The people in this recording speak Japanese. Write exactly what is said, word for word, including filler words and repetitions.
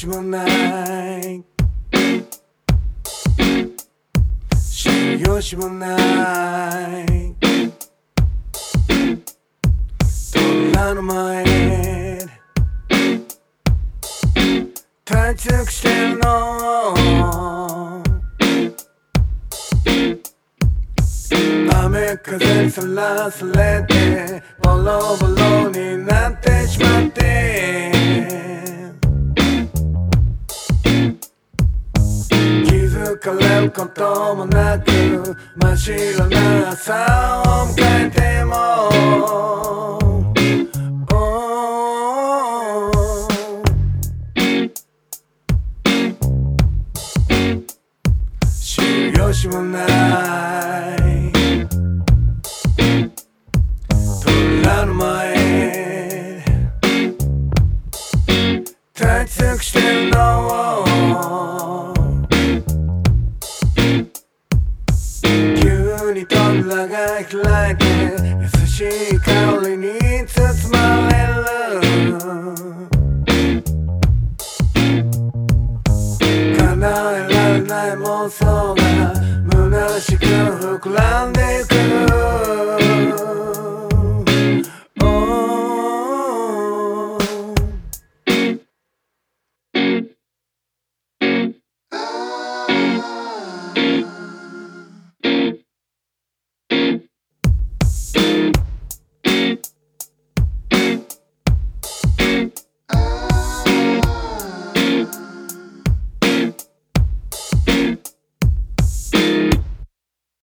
しもない知る由もない扉の前で立ち尽くしてるの雨風にさらされてボロボロになってしまって気づかれることもなく真っ白な朝を迎えても知る由もない扉の前で立ち尽くしてるの急に扉が開いて優しい香りに包まれる叶えられない妄想が虚しく膨らんで